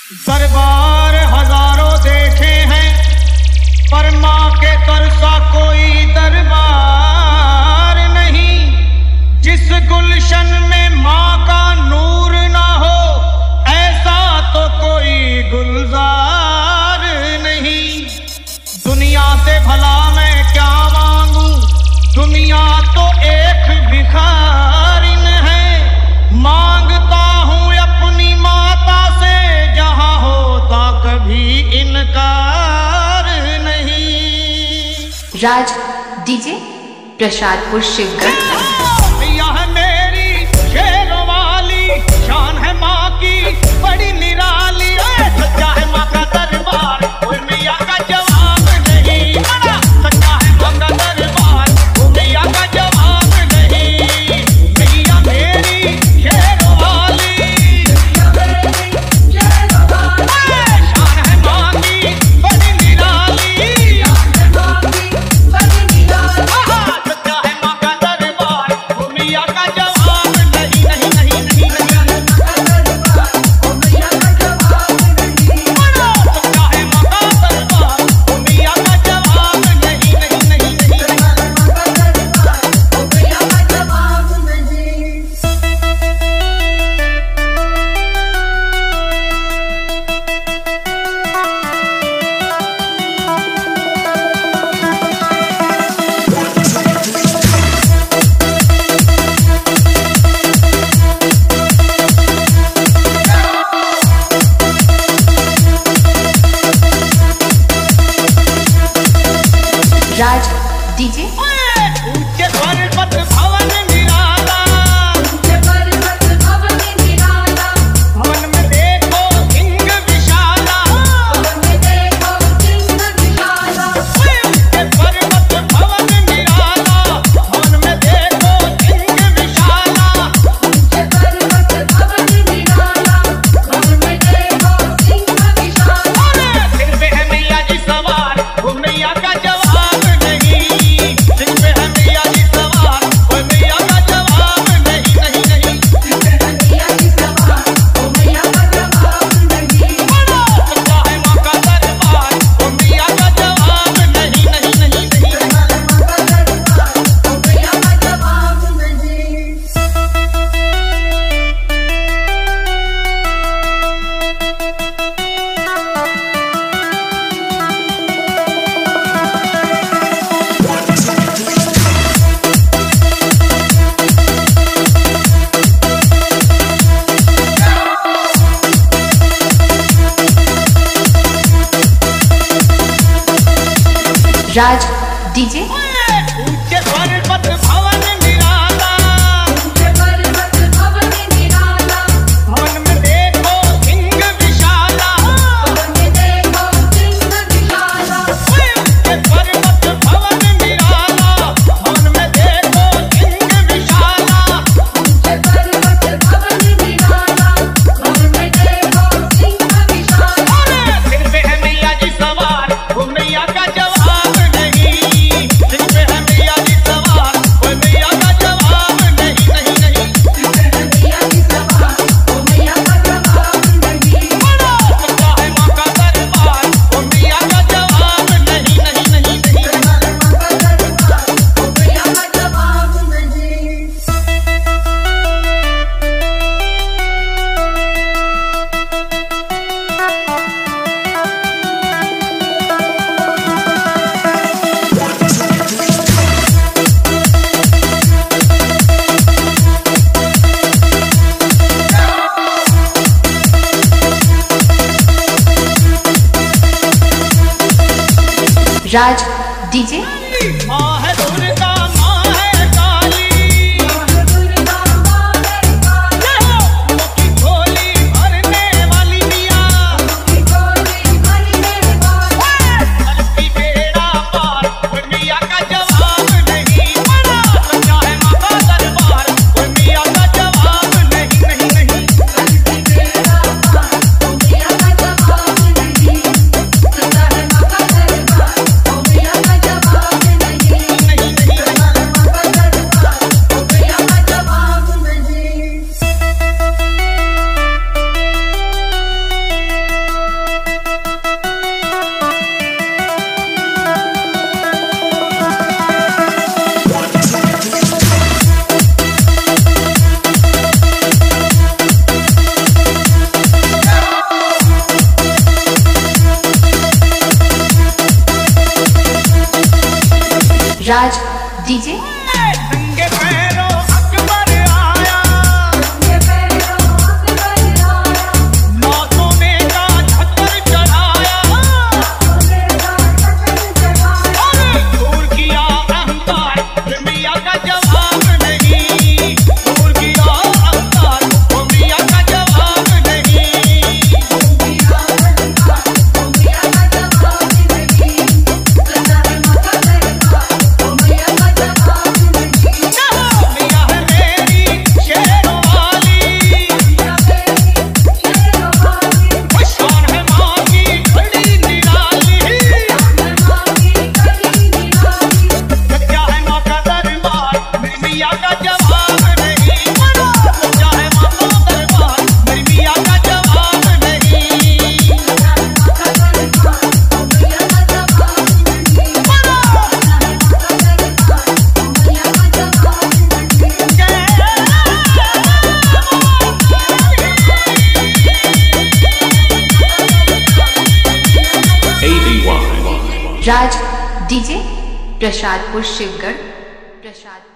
दरबार हजारों देखे हैं पर माँ के दर सा कोई दरबार नहीं। जिस गुलशन में माँ का नूर ना हो ऐसा तो कोई गुलजार नहीं। दुनिया से भला मैं क्या मांगू, दुनिया तो एक भिखारिन है। मांगता हूँ अपनी माता से जहाँ होता कभी इनकार नहीं। राज डीजे प्रसादपुर शिवगढ़। यह मेरी शेरों वाली शान है माँ की बड़ी निराली। सच्चा है माँ का दरबार कोई मैया का जवाब नहीं। सच्चा है माँ का दरबार कोई मैया का जवाब नहीं। मैया मेरी शेरों वाली शान है माँ की बड़ी निराली। सच्चा है माँ का दरबार कोई मैया का जवाब नहीं। नहीं नहीं नहीं नहीं सच्चा है माँ का दरबार कोई मैया का जवाब नहीं। राज डीजे ऊंचे पर्वत भवन निराला, भवन में देखो सिंह विशाला। ऊंचे पर्वत भवन निराला, भवन में देखो सिंह विशाला। सिर पे है मैया जी सवार वो मैया का जवाब नहीं। सिर पे है मैया जी सवार वो मैया का जवाब नहीं। नहीं नहीं सच्चा है माँ का दरबार वो मैया का जवाब नहीं। नहीं नहीं नहीं राज डीजे ऊंचे पर्वत भवन निराला, भवन में देखो सिंह विशाला। ऊंचे पर्वत भवन निराला, भवन में देखो सिंह विशाला। सिर पे है मैया जी सवार वो मैया का जवाब नहीं। सिर पे है मैया जी सवार वो मैया का जवाब नहीं। नहीं नहीं सच्चा है माँ का दरबार वो मैया का जवाब नहीं। नहीं नहीं नहीं राज डीजे माँ है दुर्गा माँ है काली। की झोली भरने वाली मिया अलती बेड़ा पार कोई मिया का जवाब नहीं। सच्चा है माँ का दरबार कोई मिया का जवाब नहीं। नहीं नहीं राज राज डीजे नंगे पैरों अकबर आया, नौतों में का छतर चढ़ाया, दूर किया अहंकार मियां का जवाब नहीं, दूर किया अहंकार मियां का जवाब नहीं। मियां है मेरी शेरों वाली, शान है माँ की बड़ी निराली, सच्चा है माँ का दरबार मेरी मियां का जवाब नहीं, सच्चा है माँ का दरबार मेरी मियां का जवाब नहीं। राज डीजे प्रसादपुर शिवगढ़।